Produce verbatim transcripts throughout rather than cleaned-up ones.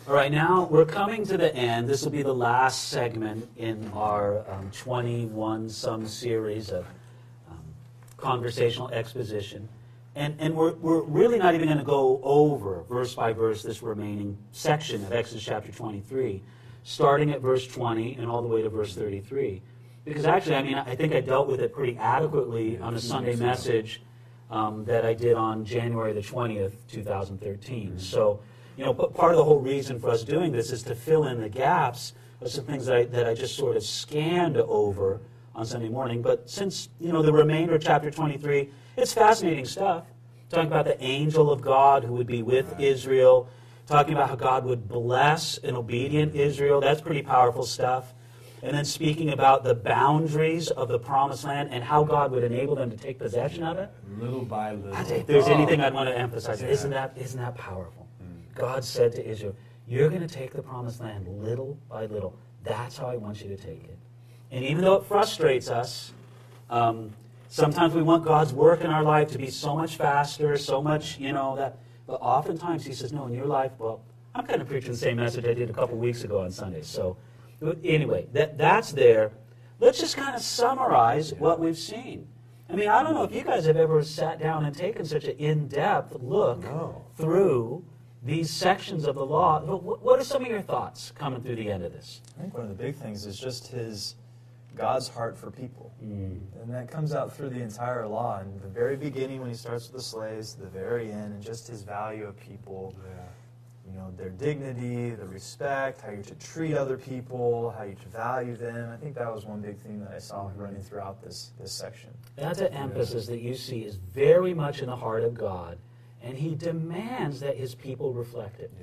All right, now we're coming to the end. This will be the last segment in our um, twenty-one-some series of um, conversational exposition. And, and we're, we're really not even going to go over, verse by verse, this remaining section of Exodus chapter twenty-three, starting at verse twenty and all the way to verse thirty-three. Because actually, I mean, I think I dealt with it pretty adequately on a Sunday message um, that I did on January the twentieth, two thousand thirteen. So, you know, part of the whole reason for us doing this is to fill in the gaps of some things that I, that I just sort of scanned over on Sunday morning. But since, you know, the remainder of chapter twenty-three, it's fascinating stuff. Talking about the angel of God who would be with Israel. Talking about how God would bless an obedient Israel. That's pretty powerful stuff. And then speaking about the boundaries of the promised land and how God would enable them to take possession of it. Little by little. If there's anything I'd want to emphasize, isn't that, isn't that powerful? God said to Israel, you're going to take the promised land little by little. That's how I want you to take it. And even though it frustrates us, um, sometimes we want God's work in our life to be so much faster, so much, you know, that. But oftentimes he says, no, in your life, well, I'm kind of preaching the same message I did a couple weeks ago on Sunday. So anyway, that that's there. Let's just kind of summarize what we've seen. I mean, I don't know if you guys have ever sat down and taken such an in-depth look No. through these sections of the law. What are some of your thoughts coming through the end of this? I think one of the big things is just his God's heart for people. Mm. And that comes out through the entire law. In the very beginning when he starts with the slaves, the very end, and just his value of people. Yeah. You know, their dignity, the respect, how you're to treat other people, how you're to value them. I think that was one big theme that I saw running throughout this, this section. That's an emphasis that you see is very much in the heart of God, and he demands that his people reflect it. Yeah.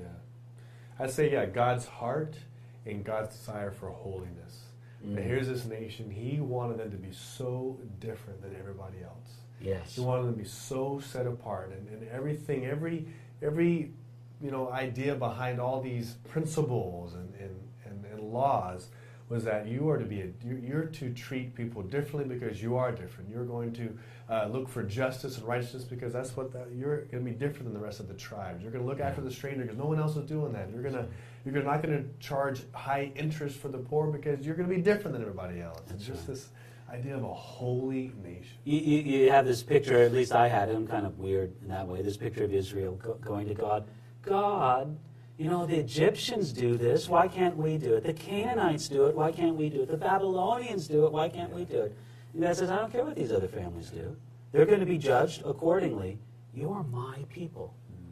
I'd say, yeah, God's heart and God's desire for holiness. Mm. And here's this nation, he wanted them to be so different than everybody else. Yes. He wanted them to be so set apart, and, and everything, every every you know idea behind all these principles and, and, and, and laws was that you are to be a, you're, you're to treat people differently because you are different. You're going to uh, look for justice and righteousness because that's what that, you're going to be different than the rest of the tribes. You're going to look after the stranger because no one else is doing that. You're going to you're not going to charge high interest for the poor because you're going to be different than everybody else. That's it's just right. this idea of a holy nation. You, you, you have this picture, at least I had it, I'm kind of weird in that way, this picture of Israel go, going to God. God, you know, the Egyptians do this, why can't we do it? The Canaanites do it, why can't we do it? The Babylonians do it, why can't we do it? And God says, I don't care what these other families do. They're going to be judged accordingly. You're my people.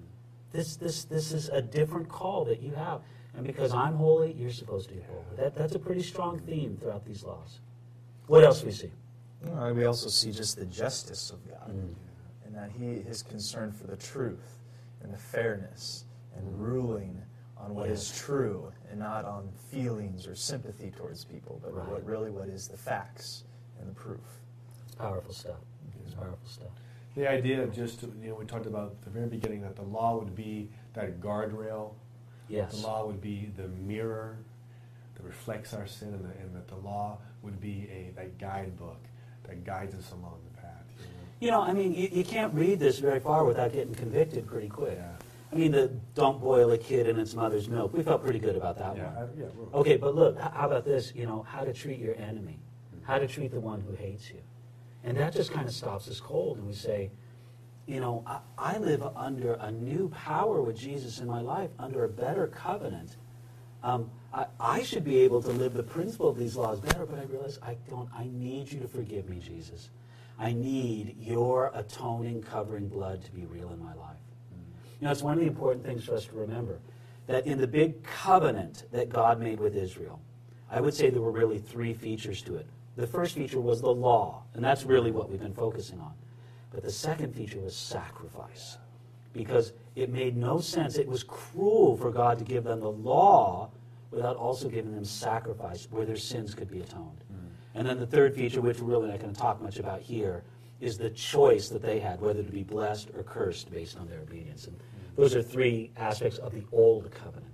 This, this, this is a different call that you have. And because I'm holy, you're supposed to be holy. That, that's a pretty strong theme throughout these laws. What else we see? You know, we also see just the justice of God, Mm. and that he his concern for the truth and the fairness and ruling on what is true and not on feelings or sympathy towards people, but Right. what really what is the facts and the proof. It's powerful stuff. It's powerful stuff. The idea of just, you know, we talked about at the very beginning that the law would be that guardrail. Yes. The law would be the mirror that reflects our sin, and, the, and that the law would be a that guidebook that guides us along the path. You know? You know, I mean, you, you can't read this very far without getting convicted pretty quick. Yeah. I mean, the don't boil a kid in its mother's milk. We felt pretty good about that Yeah, one. I, yeah, we're- Okay, but look, h- how about this? You know, how to treat your enemy, how to treat the one who hates you. And that just kind of stops us cold, and we say, you know, I, I live under a new power with Jesus in my life, under a better covenant. Um, I, I should be able to live the principle of these laws better, but I realize I don't. I need you to forgive me, Jesus. I need your atoning, covering blood to be real in my life. You know, it's one of the important things for us to remember, that in the big covenant that God made with Israel, I would say there were really three features to it. The first feature was the law, and that's really what we've been focusing on. But the second feature was sacrifice, because it made no sense. It was cruel for God to give them the law without also giving them sacrifice where their sins could be atoned. Mm. And then the third feature, which we're really not going to talk much about here, is the choice that they had, whether to be blessed or cursed based on their obedience. And mm. those are three aspects of the old covenant.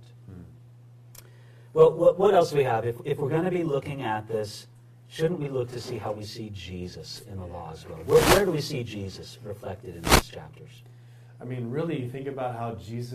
Mm. Well, what, what else do we have? If, if we're going to be looking at this, shouldn't we look to see how we see Jesus in the law as well? Where, where do we see Jesus reflected in these chapters? I mean, really, you think about how Jesus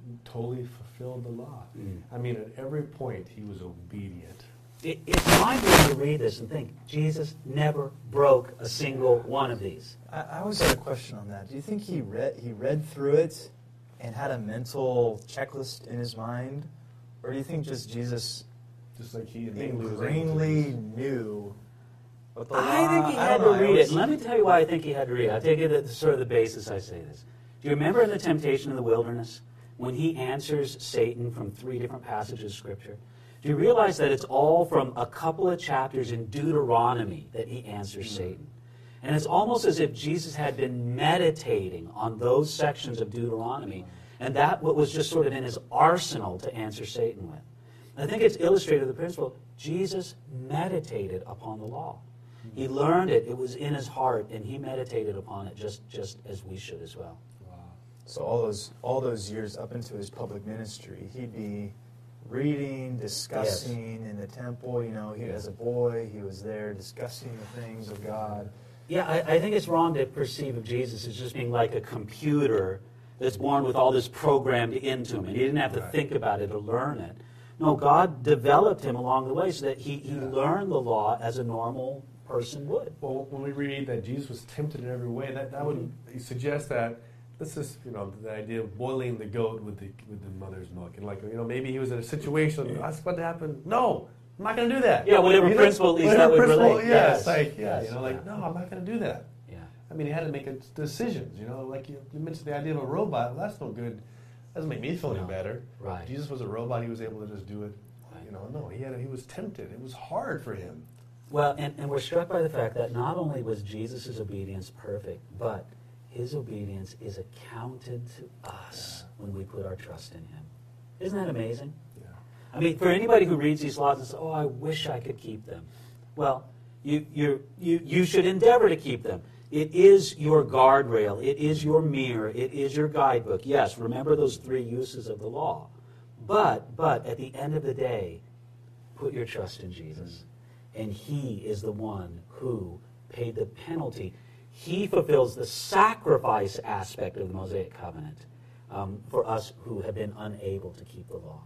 totally fulfilled the law. Mm. I mean, at every point, he was obedient. It, it's mind-blowing to read this and think, Jesus never broke a single one of these. I, I always had a question on that. Do you think he read he read through it and had a mental checklist in his mind, or do you think just Jesus Just like he innately was able to ingrainedly knew what the law? I think he I had don't to know, I read it. always- And let me tell you why I think he had to read it. I'll take you to the, sort of the basis I say this. Do you remember in the temptation in the wilderness when he answers Satan from three different passages of Scripture? Do you realize that it's all from a couple of chapters in Deuteronomy that he answers Mm-hmm. Satan? And it's almost as if Jesus had been meditating on those sections of Deuteronomy, and that what was just sort of in his arsenal to answer Satan with. I think it's illustrated the principle. Jesus meditated upon the law. He learned it. It was in his heart, and he meditated upon it just, just as we should as well. Wow. So all those all those years up into his public ministry, he'd be reading, discussing in the temple. You know, he as a boy, he was there discussing the things of God. Yeah, I, I think it's wrong to perceive of Jesus as just being like a computer that's born with all this programmed into him, and he didn't have to Right. think about it or learn it. No, God developed him along the way so that he, he Yeah. learned the law as a normal person would. Well, when we read that Jesus was tempted in every way, that, that would suggest that this is, you know, the idea of boiling the goat with the with the mother's milk, and like, you know, maybe he was in a situation that's what happened. No, I'm not going to do that. Yeah, whatever You know, principle at least whatever that would principle, relate. Yeah, Yes, it's like, yeah, yes, you know, like, yeah. no, I'm not going to do that. Yeah. I mean, he had to make a, decisions. You know, like you, you mentioned the idea of a robot. Well, that's no good. Doesn't make me feel any No. better. Right. Jesus was a robot. He was able to just do it. Right. You know, no, he had. He was tempted. It was hard for him. Well, and, and we're struck by the fact that not only was Jesus' obedience perfect, but his obedience is accounted to us when we put our trust in him. Isn't that amazing? Yeah. I mean, for anybody who reads these laws and says, oh, I wish I could keep them. Well, you, you, you, you should endeavor to keep them. It is your guardrail. It is your mirror. It is your guidebook. Yes, remember those three uses of the law. But, but at the end of the day, put your trust in Jesus. And he is the one who paid the penalty. He fulfills the sacrifice aspect of the Mosaic covenant um, for us who have been unable to keep the law.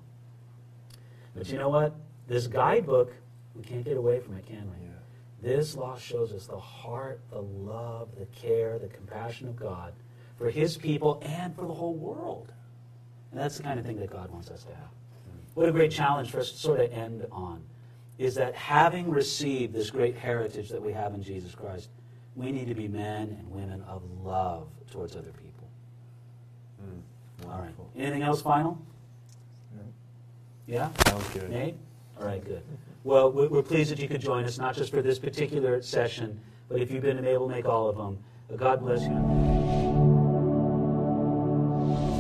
But you know what? This guidebook, we can't get away from it, can we? Yeah. This law shows us the heart, the love, the care, the compassion of God for his people and for the whole world. And that's the kind of thing that God wants us to have. What a great challenge for us to sort of end on, is that having received this great heritage that we have in Jesus Christ, we need to be men and women of love towards other people. Mm, All right. wonderful. Anything else final? No. Yeah? Sounds good. Nate? All right, good. Well, we- we're pleased that you could join us, not just for this particular session, but if you've been able to make all of them. God bless you.